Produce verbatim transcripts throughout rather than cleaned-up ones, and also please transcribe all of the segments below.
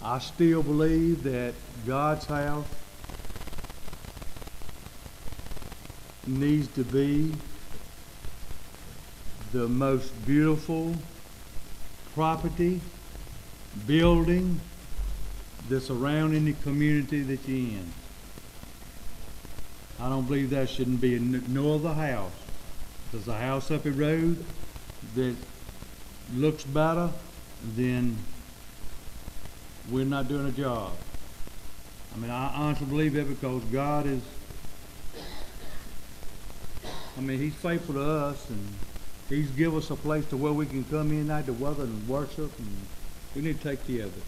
I still believe that God's house needs to be the most beautiful property, building that's around in the community that you're in. I don't believe there shouldn't be no other house. There's a house up the road that looks better, then we're not doing a job. I mean, I honestly believe that because God is, I mean, He's faithful to us, and He's give us a place to where we can come in night to weather and worship, and we need to take care of it.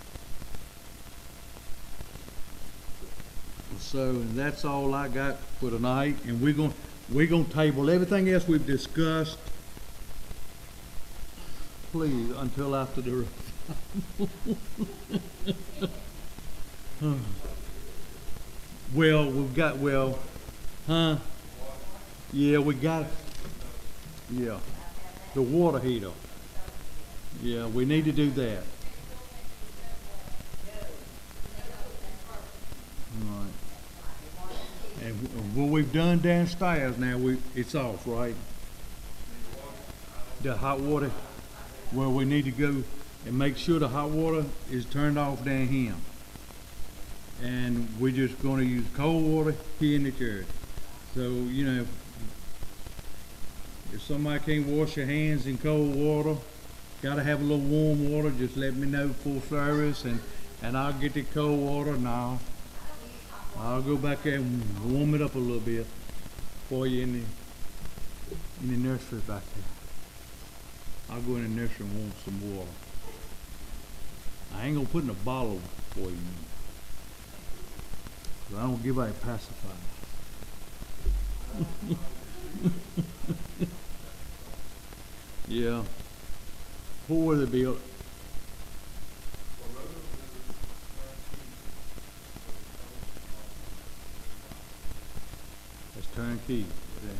So, and that's all I got for tonight, and we're going we're going to table everything else we've discussed, please, until after the well, we've got well, huh? Yeah, we got yeah, the water heater. Yeah, we need to do that. All right. And what we've done downstairs now, we it's off, right? The hot water, where we need to go and make sure the hot water is turned off down here. And we're just going to use cold water here in the church. So, you know, if somebody can't wash your hands in cold water, got to have a little warm water, just let me know before service, and, and I'll get the cold water, and I'll, I'll go back there and warm it up a little bit for you in the, in the nursery back there. I'll go in the nursery and warm some water. I ain't gonna put in a bottle for you. I don't give out pacifier. Yeah. Who will it be? That's turnkey. Yeah.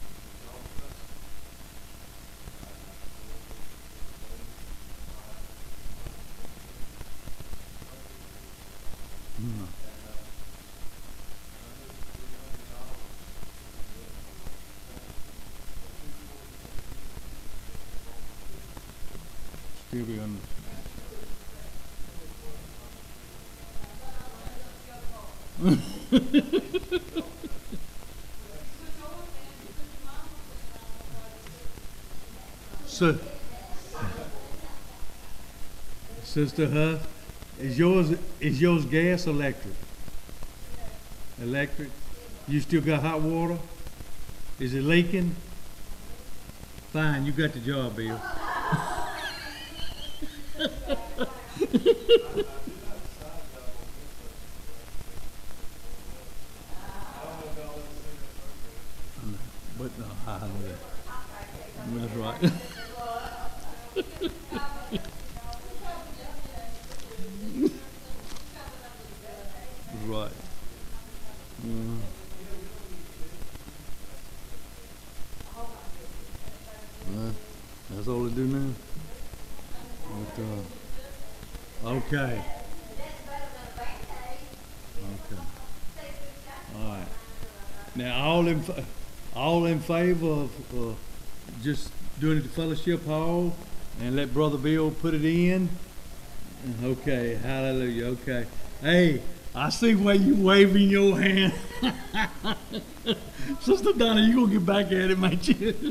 Hmm. Still be on. So, Sister Huff, is yours is yours gas or electric? Electric. You still got hot water? Is it leaking? Fine, you got the job, Bill. But no, I know that. That's right. That's right. Mm. Uh, that's all they do now. But, uh, okay. Okay. All right. Now, all in all in favor of uh, just doing it to Fellowship Hall and let Brother Bill put it in? Okay. Hallelujah. Okay. Hey, I see where you waving your hand. Sister Donna, you gonna get back at it, ain't you?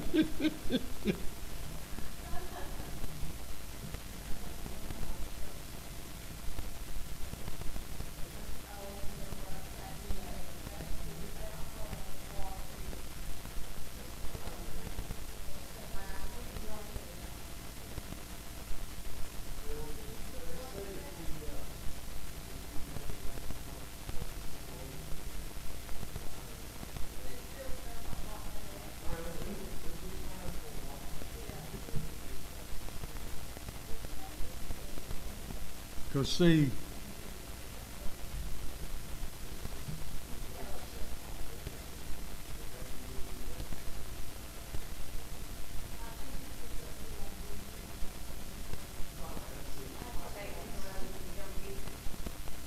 Because see,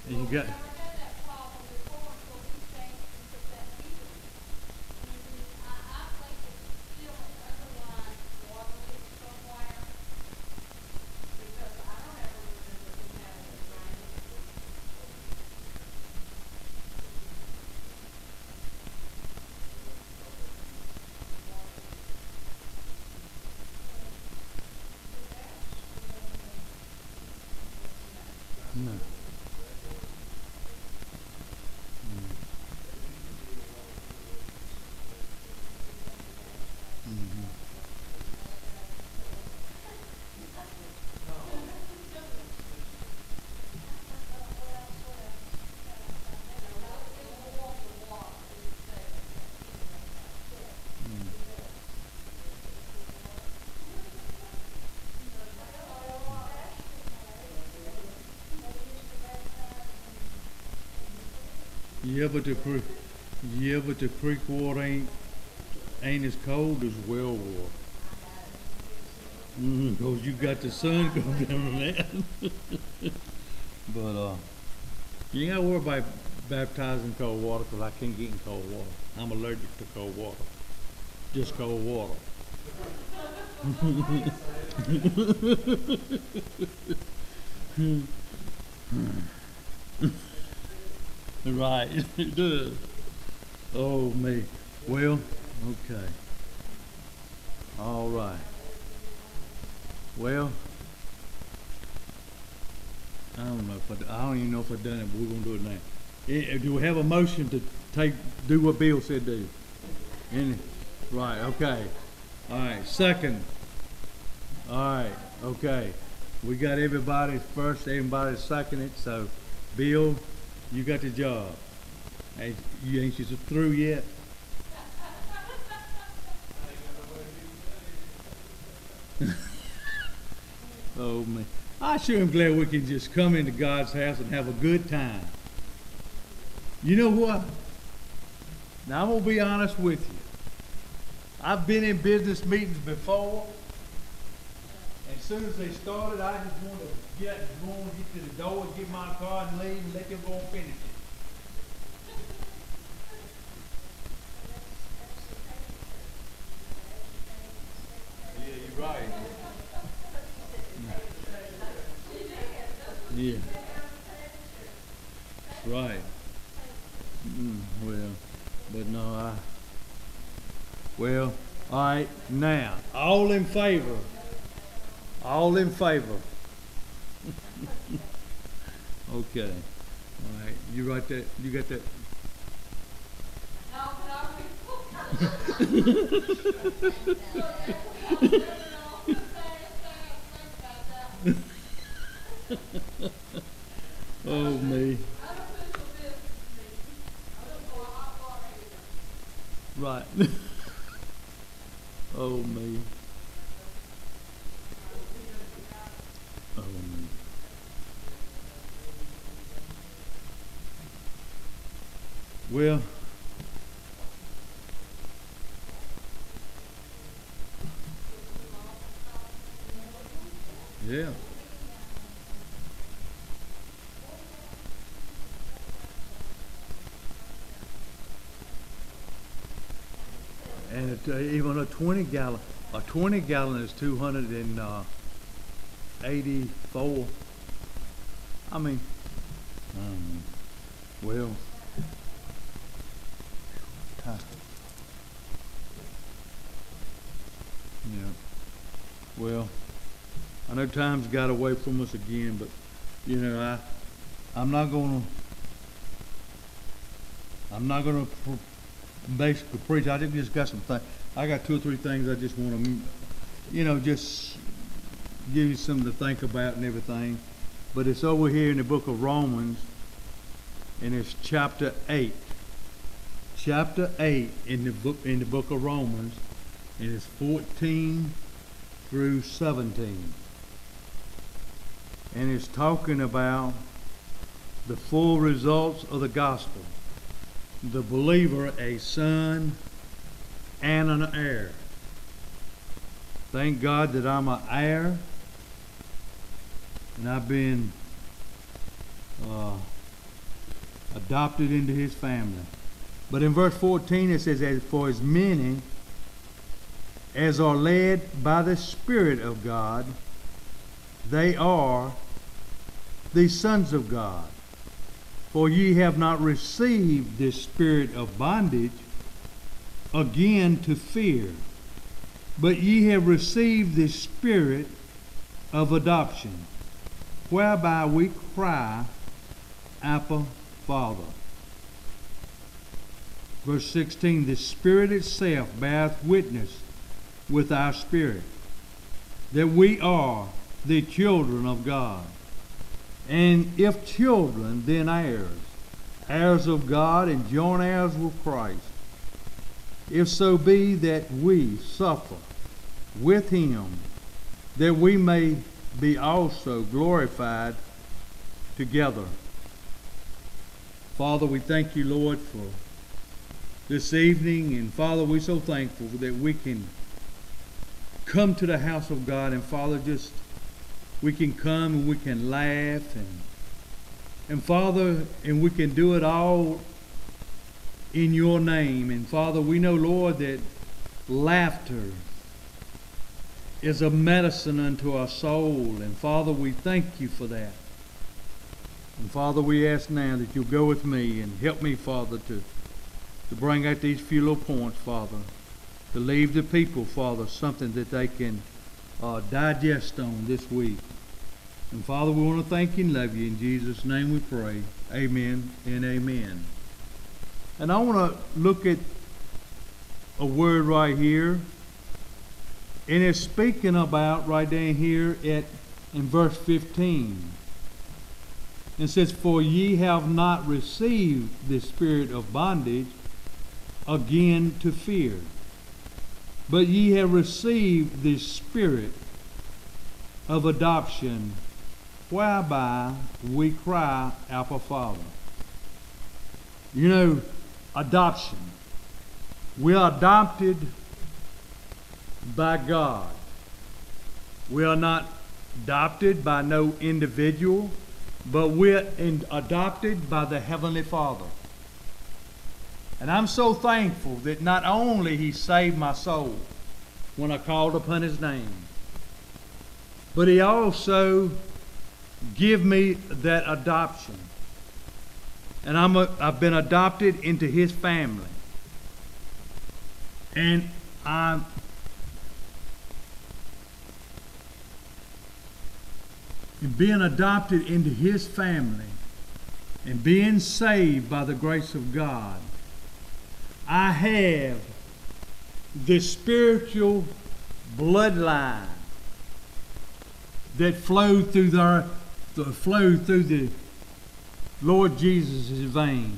You got. No. Mm-hmm. Yeah, but the creek, yeah, but the creek water ain't ain't as cold as well water. Mm, cause you got the sun coming down on that. But uh, you ain't gotta worry about baptizing cold water, cause I can't get in cold water. I'm allergic to cold water. Just cold water. Right, it does. Oh me. Well, okay. All right. Well, I don't know if I, I don't even know if I've done it, but we're gonna do it now. Eh, do we have a motion to take do what Bill said do? Any? Right. Okay. All right. Second. All right. Okay. We got everybody first. Everybody second it. So, Bill, you got the job. Ain't, you ain't just through yet. Oh man, I sure am glad we can just come into God's house and have a good time. You know what? Now I'm gonna be honest with you. I've been in business meetings before, and as soon as they started, I just wanted to get going, get to the door, get my car, and leave, and let them go and finish it. Yeah, you're right. Yeah. Right. Mm, well, but no, I. Well, all right. Now, all in favor. All in favor. Okay. All right. You write that. You got that. Oh me. Right. Oh me. Oh me. Well, yeah. And it, uh, even a twenty gallon, a twenty gallon is two hundred eighty-four. I mean, um, well, huh. Yeah. Well, I know time's got away from us again, but you know, I, I'm not gonna, I'm not gonna. Pr basically preach. I just got some things. I got two or three things I just want to, you know, just give you something to think about and everything. But it's over here in the book of Romans, and it's chapter eight. Chapter eight in the book in the book of Romans, and it's fourteen through seventeen, and it's talking about the full results of the gospel. The believer a son and an heir. Thank God that I'm an heir, and I've been uh, adopted into his family. But in verse fourteen it says, as for as many as are led by the Spirit of God, they are the sons of God. For ye have not received this spirit of bondage again to fear, but ye have received the spirit of adoption, whereby we cry, Abba, Father. Verse sixteen, the Spirit itself beareth witness with our spirit that we are the children of God. And if children, then heirs, heirs of God and joint heirs with Christ, if so be that we suffer with him, that we may be also glorified together. Father, we thank you, Lord, for this evening. And Father, we're so thankful that we can come to the house of God. And Father, just we can come and we can laugh. And, and Father, and we can do it all in your name. And Father, we know, Lord, that laughter is a medicine unto our soul. And Father, we thank you for that. And Father, we ask now that you'll go with me and help me, Father, to, to bring out these few little points, Father, to leave the people, Father, something that they can uh, digest on this week. And Father, we want to thank you and love you. In Jesus' name we pray. Amen and amen. And I want to look at a word right here. And it's speaking about right down here at in verse fifteen. It says, for ye have not received the spirit of bondage again to fear, but ye have received the spirit of adoption, whereby we cry, Abba, Father. You know, adoption. We are adopted by God. We are not adopted by no individual, but we're in, adopted by the Heavenly Father. And I'm so thankful that not only he saved my soul when I called upon his name, but he also give me that adoption. And I'm a, I've been adopted into his family. And I'm and being adopted into his family and being saved by the grace of God, I have the spiritual bloodline that flowed through the, the flowed through the Lord Jesus' vein.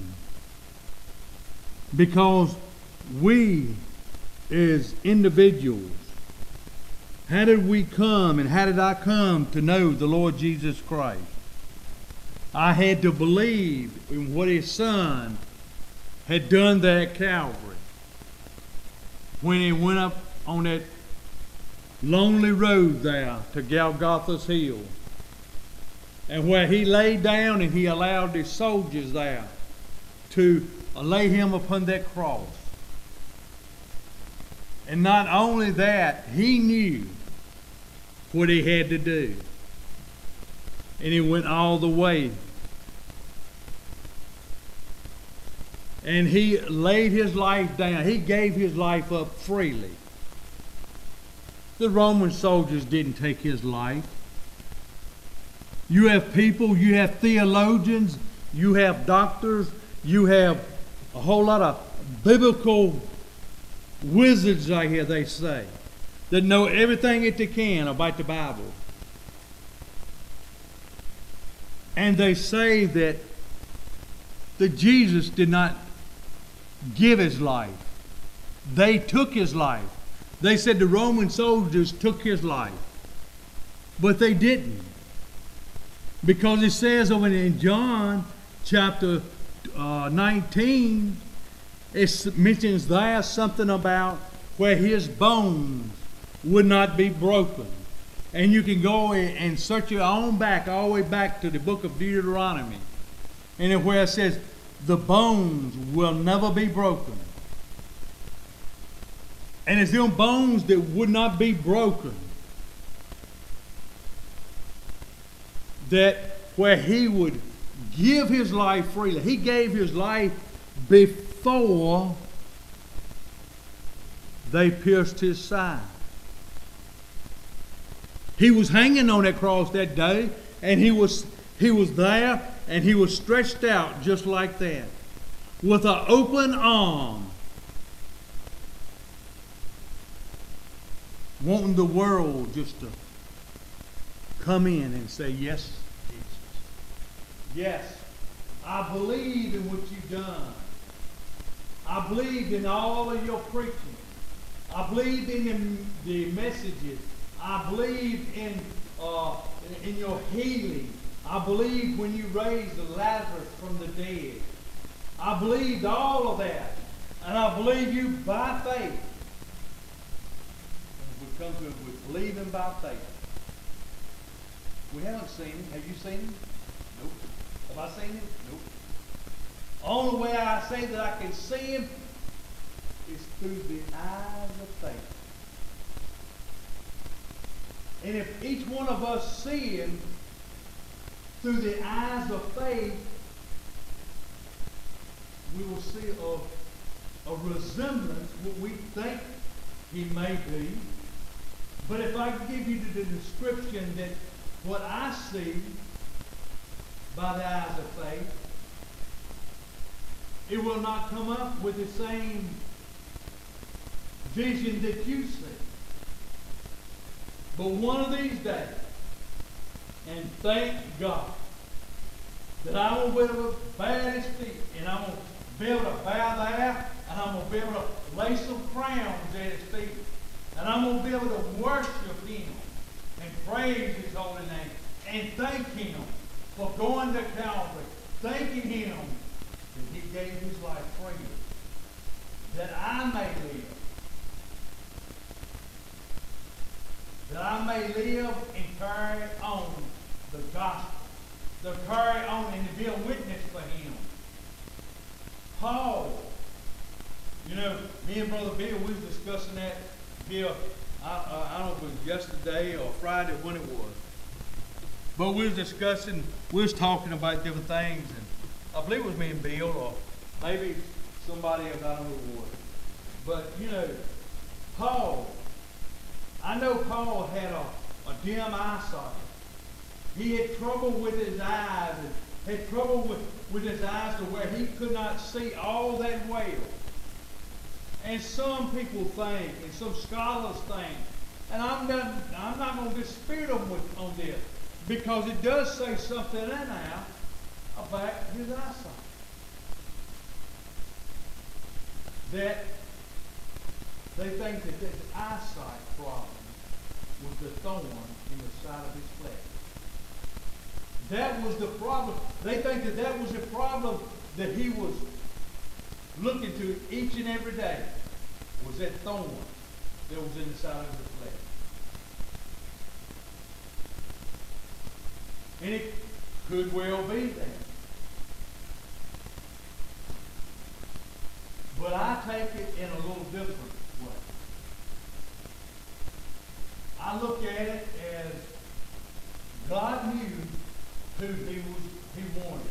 Because we as individuals, how did we come and how did I come to know the Lord Jesus Christ? I had to believe in what his son had done there at Calvary. When he went up on that lonely road there to Golgotha's hill. And where he laid down and he allowed his soldiers there to lay him upon that cross. And not only that, he knew what he had to do. And he went all the way. And he laid his life down. He gave his life up freely. The Roman soldiers didn't take his life. You have people, you have theologians, you have doctors, you have a whole lot of biblical wizards out here, they say, that know everything that they can about the Bible. And they say that, that Jesus did not give his life. They took his life. They said the Roman soldiers took his life. But they didn't. Because it says over in John chapter uh, nineteen, it mentions there something about where his bones would not be broken. And you can go and search your own back, all the way back to the book of Deuteronomy. And where it says, the bones will never be broken. And it's them bones that would not be broken that where he would give his life freely. He gave his life before they pierced his side. He was hanging on that cross that day, and he was, he was there, and he was stretched out just like that, with an open arm, wanting the world just to come in and say, yes, Jesus. Yes, I believe in what you've done. I believe in all of your preaching. I believe in the, the messages. I believe in, uh, in your healing. I believe when you raised Lazarus from the dead. I believed all of that. And I believe you by faith. We come to it with believing by faith. We haven't seen him. Have you seen him? Nope. Have I seen him? Nope. Only way I say that I can see him is through the eyes of faith. And if each one of us see him through the eyes of faith, we will see a, a resemblance, what we think he may be. But if I give you the description that what I see by the eyes of faith, it will not come up with the same vision that you see. But one of these days, and thank God, that I will be able to bow at his feet, and I'm going to be able to bow there, and I'm going to be able to lay some crowns at his feet, and I'm going to be able to worship him and praise his holy name, and thank him for going to Calvary, thanking him that he gave his life freely, that I may live. That I may live and carry on the gospel. To carry on and to be a witness for him. Paul, you know, me and Brother Bill, we was discussing that here, I, uh, I don't know if it was yesterday or Friday, when it was. But we was discussing, we was talking about different things, and I believe it was me and Bill, or maybe somebody else, I don't know who it was. But, you know, Paul, I know Paul had a, a dim eyesight. He had trouble with his eyes, and had trouble with, with his eyes to where he could not see all that well. And some people think, and some scholars think, and I'm not, I'm not going to dispute them with, on this, because it does say something in there about his eyesight. That they think that this eyesight problem was the thorn in the side of his flesh. That was the problem. They think that that was the problem that he was looking to each and every day, was that thorn that was in the side of his flesh. And it could well be that. But I take it in a little different way. I look at it as God knew who he was he wanted.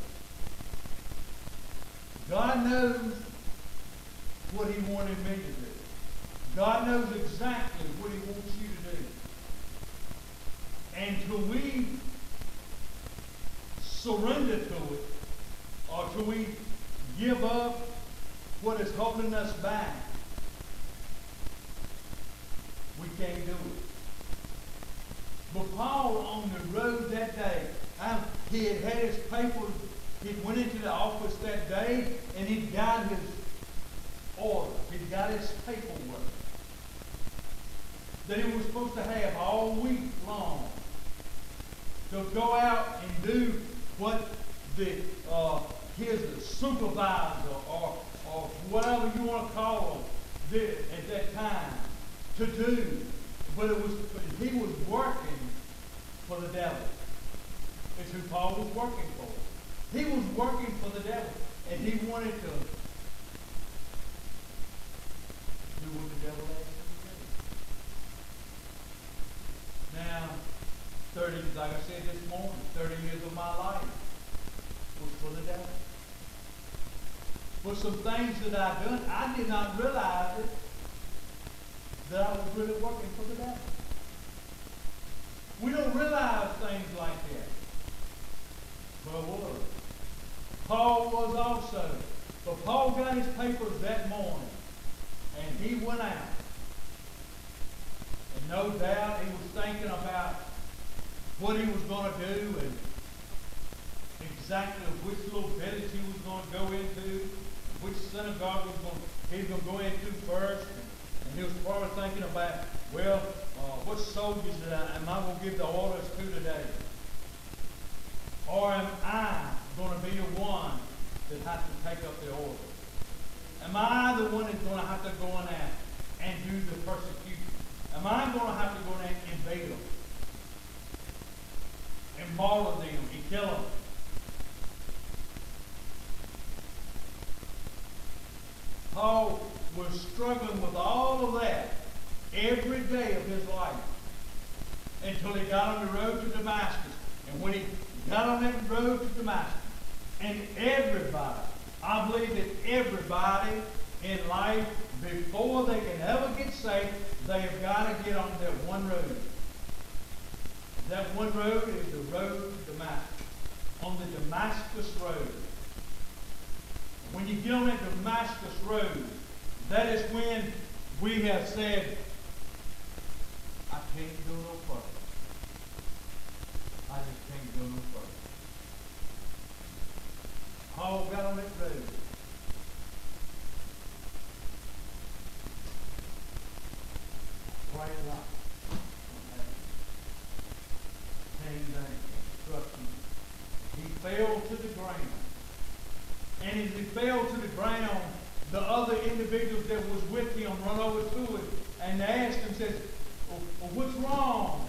God knows what he wanted me to do. God knows exactly what he wants you to do. And till we surrender to it, or till we give up what is holding us back, we can't do it. But Paul, on the road that day, I, he had had his papers. He went into the office that day, and he got his order. He got his paperwork that he was supposed to have all week long to go out and do what the uh, his supervisor or or whatever you want to call them did at that time to do. But it was he was working for the devil. It's who Paul was working for. He was working for the devil. And he wanted to do what the devil asked him to do. Now, thirty, like I said this morning, thirty years of my life was for the devil. For some things that I've done, I did not realize it, that I was really working for the devil. We don't realize things like that. But I was. Paul was also. But Paul got his papers that morning, and he went out. And no doubt he was thinking about what he was going to do and exactly which little village he was going to go into, which synagogue was going, he was going to go into first. And he was probably thinking about, well, uh, what soldiers am I going to give the orders to today? Or am I going to be the one that has to take up the orders? Am I the one that's going to have to go in there and do the persecution? Am I going to have to go in there and invade them? And martyr them and kill them? Paul was struggling with all of that every day of his life until he got on the road to Damascus. And when he got on that road to Damascus, and everybody, I believe that everybody in life, before they can ever get saved, they have got to get on that one road. That one road is the road to Damascus. On the Damascus road. When you get on that Damascus road, that is when we have said, I can't go no further. I just can't go no further. Paul got on that road. Right up. Came down, struck him. He fell to the ground. And as he fell to the ground, the other individuals that was with him run over to him and they asked him, says, well, well, what's wrong?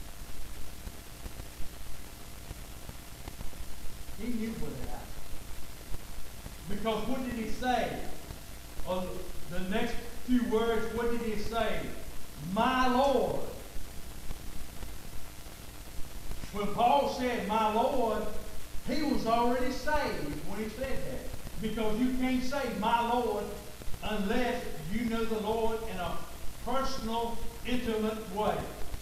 He knew what had happened. Because what did he say? Or the next few words, what did he say? My Lord. When Paul said, my Lord, he was already saved when he said that. Because you can't say, my Lord, unless you know the Lord in a personal, intimate way.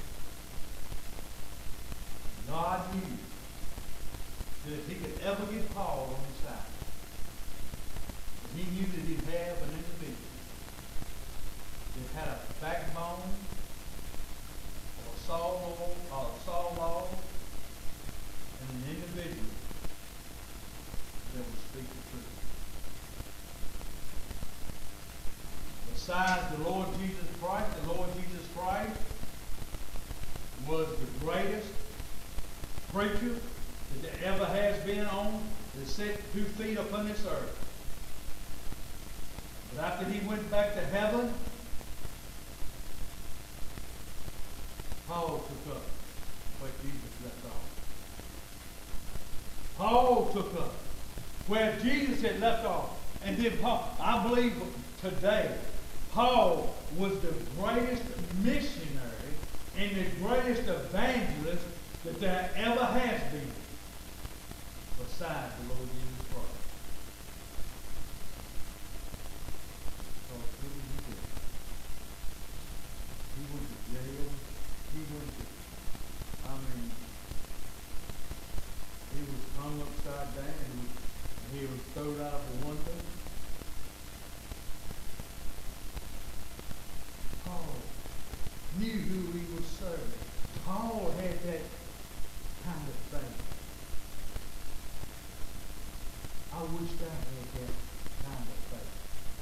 God knew that if he could ever get Paul on his side, he knew that he'd have an individual that had a backbone, or a Saul, or a Saul law, and an individual that would speak the truth. Besides the Lord Jesus Christ, the Lord Jesus Christ was the greatest preacher that there ever has been on, that set two feet upon this earth. But after he went back to heaven, Paul took up what Jesus left off. Paul took up where Jesus had left off. And then Paul, I believe today, Paul was the greatest missionary and the greatest evangelist that there ever has been, besides the Lord Jesus Christ. Because what did he do? He went to jail. He went to, I mean, he was hung upside down. He was, he was thrown out of one thing. Paul knew who he was serving. Paul had that kind of faith. I wish I had that kind of faith.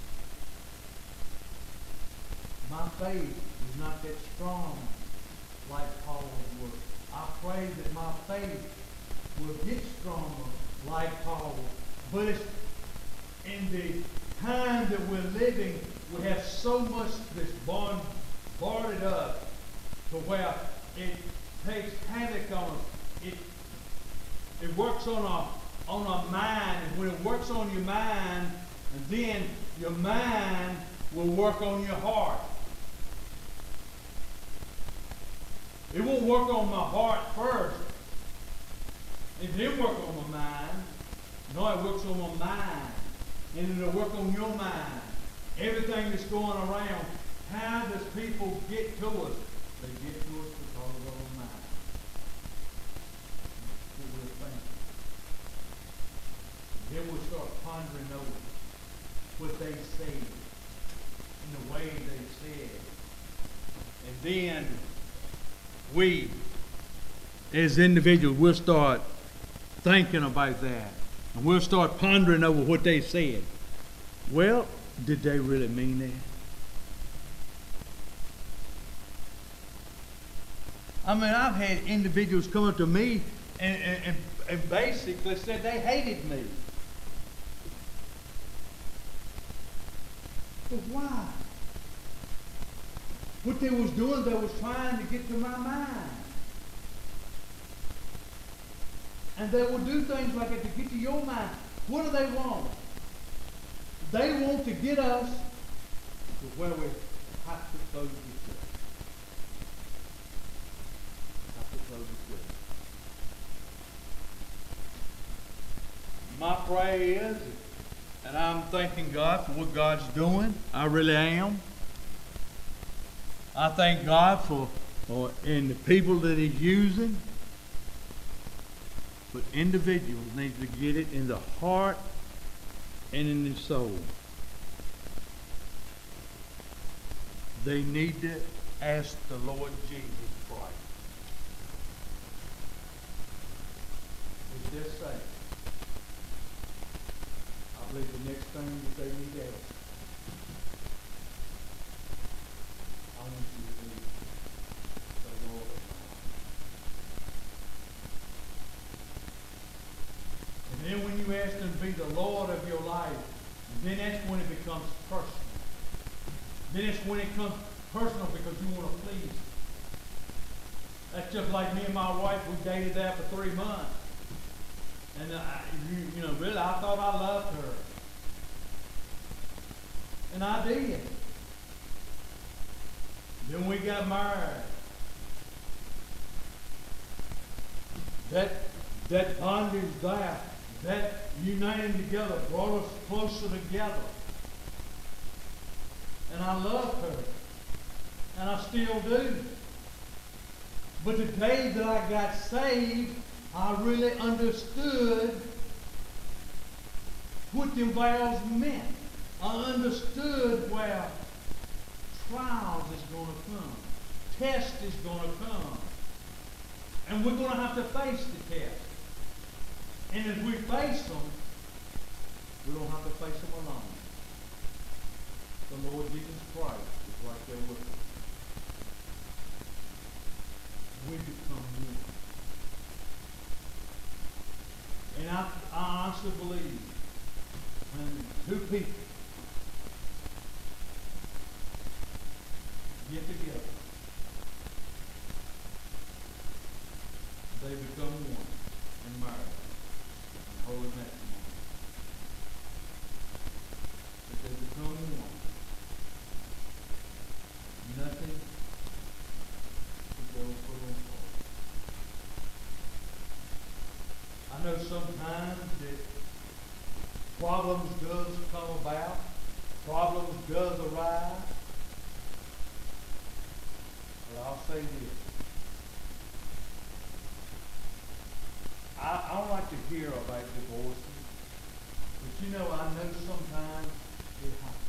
My faith is not that strong like Paul's was. I pray that my faith will get stronger like Paul. But it's in the time that we're living, we have so much that's bombarded us to where it takes havoc on us. It, it works on our on a mind, and when it works on your mind, and then your mind will work on your heart. It won't work on my heart first. It didn't work on my mind. No, it works on my mind. And it'll work on your mind. Everything that's going around. How does people get to us? They get to us because of our mind. What we're thinking. Then we'll start pondering over what they said and the way they said it. And then we, as individuals, we'll start thinking about that. And we'll start pondering over what they said. Well, did they really mean that? I mean, I've had individuals come up to me and, and, and basically said they hated me. But why? What they was doing, they was trying to get to my mind. And they will do things like that to get to your mind. What do they want? They want to get us to where we have to close the church. Have to close the church. My prayer is, and I'm thanking God for what God's doing. I really am. I thank God for, for and the people that He's using. But individuals need to get it in the heart and in the soul. They need to ask the Lord Jesus Christ. Is this safe? I believe the next thing that they need to ask. I want you to be the Lord. And then when you ask Him to be the Lord of your life, then that's when it becomes personal. Then it's when it comes personal because you want to please Him. That's just like me and my wife. We dated that for three months. And uh, you, you know, really, I thought I loved her. And I did. Then we got married. That, that bondage there, that uniting together brought us closer together. And I loved her. And I still do. But the day that I got saved, I really understood what them vows meant. I understood where trials is going to come. Test is going to come. And we're going to have to face the test. And as we face them, we don't have to face them alone. The Lord Jesus Christ is right there with us. We become one. And I, I honestly believe when two people get together, they become one in marriage and holy matrimony. If they become one, nothing can go for them apart. I know sometimes that problems does come about, problems does arise, but I'll say this. I, I don't like to hear about divorces, but you know, I know sometimes it happens.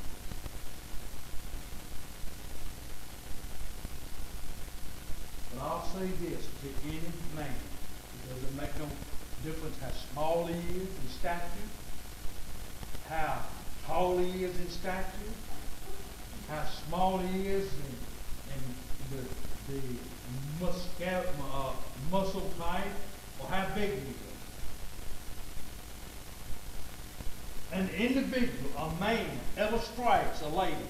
But I'll say this to any man, it doesn't make no difference how small he is in stature, how tall he is in stature, how small he is in, in the, the muscle, uh, muscle type, or how big he is. An individual, a man, ever strikes a lady,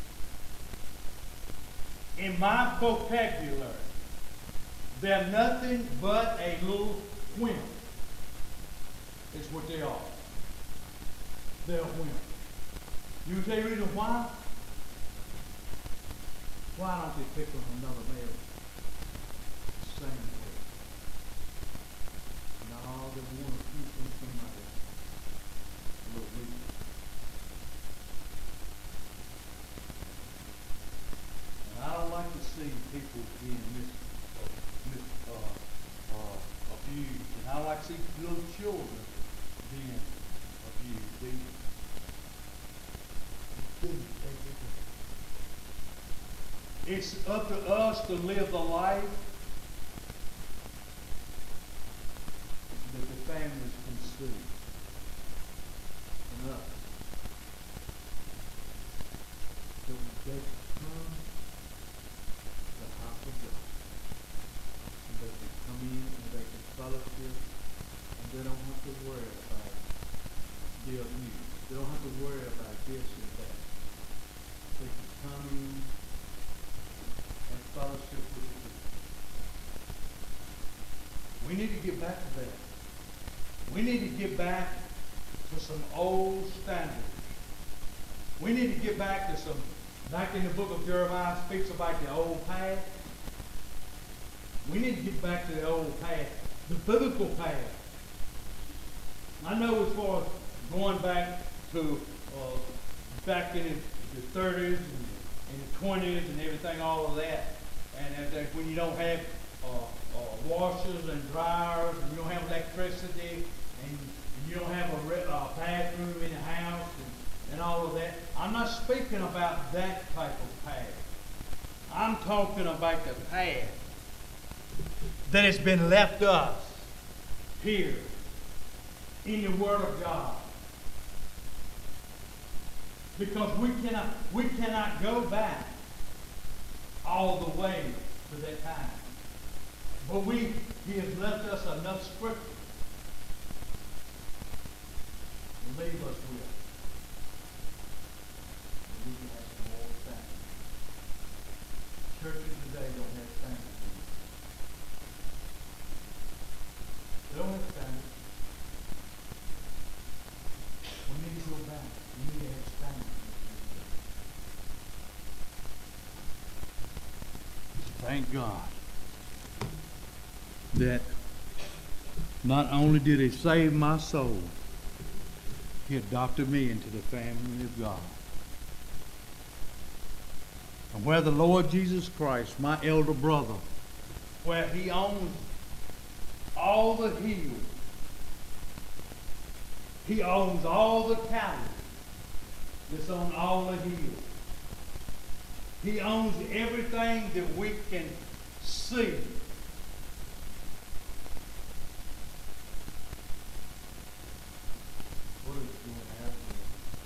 in my vocabulary, they're nothing but a little wimp. is what they are. They're women. You tell you reason why? Why don't they pick on another male? Same way. No, they want to keep from somebody a little weak. And I don't like to see people being mis, uh, mis, uh, uh, abused. And I don't like to see little children being abused either. It's up to us to live the life that the families can see. And us. That they come to the house of God. And they can come in and they can fellowship. And they don't have to worry about the abuse. They don't have to worry about this and that. They can come in and fellowship with the people. We need to get back to that. We need to get back to some old standards. We need to get back to some, back in the book of Jeremiah speaks about the old path. We need to get back to the old path, the biblical path. I know as far as going back to uh, back in the thirties and, and the twenties and everything, all of that, and uh, when you don't have uh, uh, washers and dryers, and you don't have electricity, and, and you don't have a re uh, bathroom in the house, and, and all of that. I'm not speaking about that type of path. I'm talking about the path that has been left us here in the Word of God. Because we cannot, we cannot go back all the way to that time. But we, He has left us enough scripture to leave us with. And we can have some more standards. Churches today don't have standards. They don't have standards. We need to go back. We need to have standards. Thank God that not only did He save my soul, He adopted me into the family of God. And where the Lord Jesus Christ, my elder brother, where He owns all the hills, He owns all the cattle that's on all the hills. He owns everything that we can see. What is going to happen?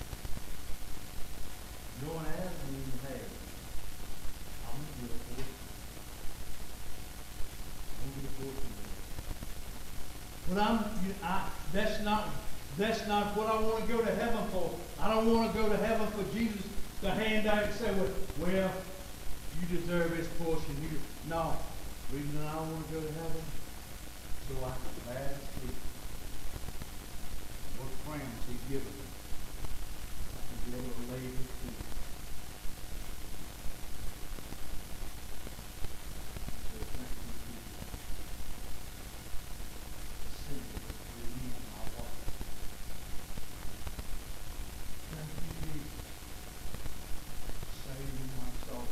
Going to happen in the hay. I'm going to get a portion. I'm going to get a portion of it. But I'm, you, I, that's not, that's not what I want to go to heaven for. I don't want to go to heaven for Jesus to hand out and say, well, well, you deserve this portion. You, no. The reason I don't want to go to heaven, so I can fast with what friends He's given me. I can be able to lay His feet. So thank you, Jesus. Simply redeem my heart. Thank you, Jesus. Saving my soul.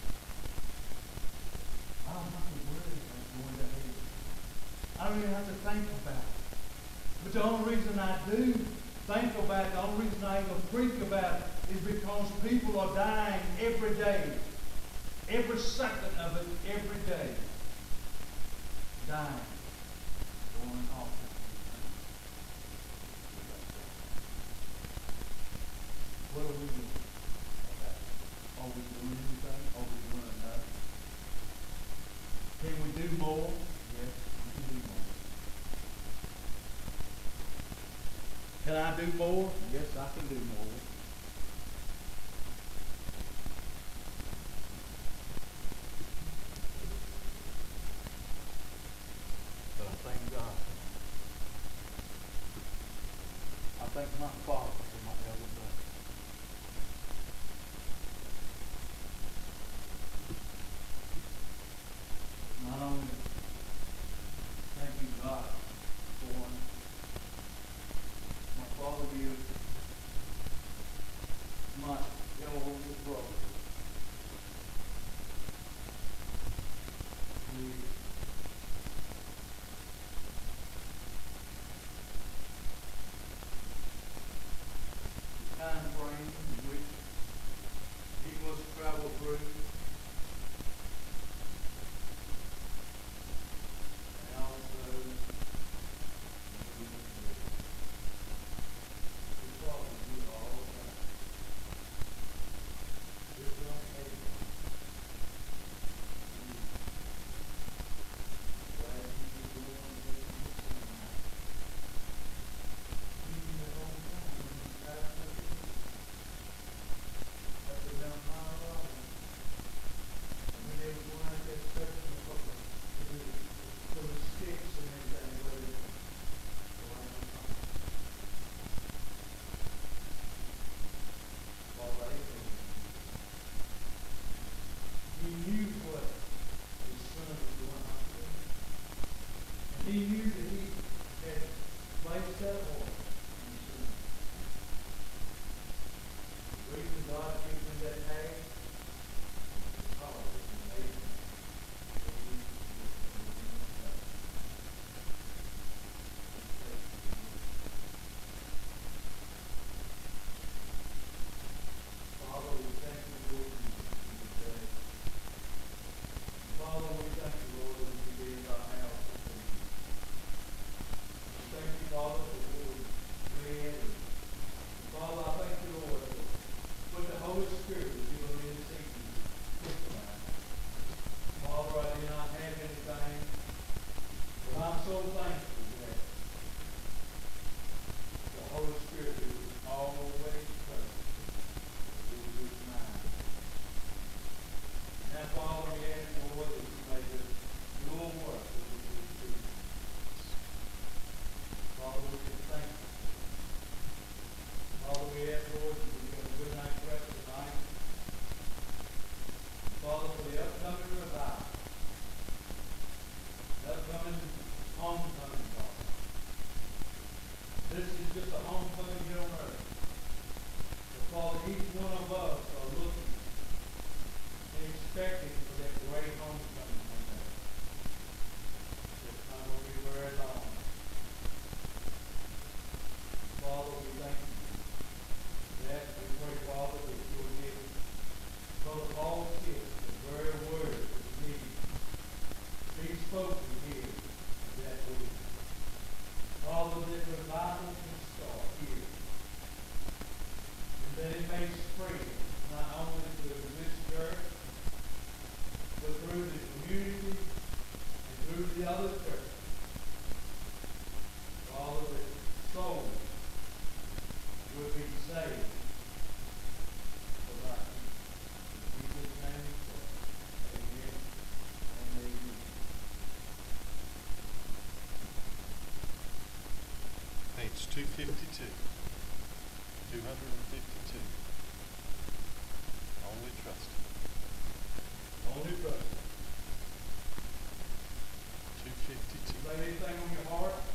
I don't have to worry about going to hell. I don't even have to think about it. But the only reason I do think about it, the only reason I even preach about it, is because people are dying every day. Every second of it, every day. Dying. Going off. What are we doing? Are we doing anything? Are we doing enough? Can we do more? Yes, we can do more. Can I do more? Yes, I can do more. But I thank God. think my father was my elder brother. Not only thank you God for my father being my elder brother. He time frame in which he must travel through, and also he probably do all the time. This one able. Glad he was doing what he was doing. Keeping the whole time when he got up there. That's a down mile long. And when they were going out there searching for the, for the, for the sticks and everything, where they were. So I don't know. All right. He knew what his son was going out there. And he knew that he had placed that order in his son. The reason God gave him that tag is because he made him. So he was Father, we thank you, Lord, for this day. Father, we thank you, Lord, that you gave our house to you. We thank you, Father, for what we read. And Father, I thank you, Lord, for what the Holy Spirit has given me this evening. Father, I do not have anything, but I'm so thankful that the Holy Spirit is always present. It is mine. Now, Father, we ask, Lord, that you may do your work that we do too. Father, we can thank you. Father, we ask, Lord, that you get a good night's rest tonight. Father, for the upcoming revival, the upcoming homecoming, Father. This is just a homecoming here on earth. But Father, each one of us are looking and expecting for that great homecoming one day. It's not going to be very long. Father, we thank you. That we pray, Father, that you will give Brother Paul Kidd the very word that is needed. Be spoken here that week. Father, that revival can start here. And that it may spread not only through this church, but through the community and through the other churches. Father, that souls would be saved for life. In Jesus' name we pray. Amen and amen. Page two fifty-two. two fifty-two. Only trust Him. Only trust. two fifty-two. Lay anything on your heart?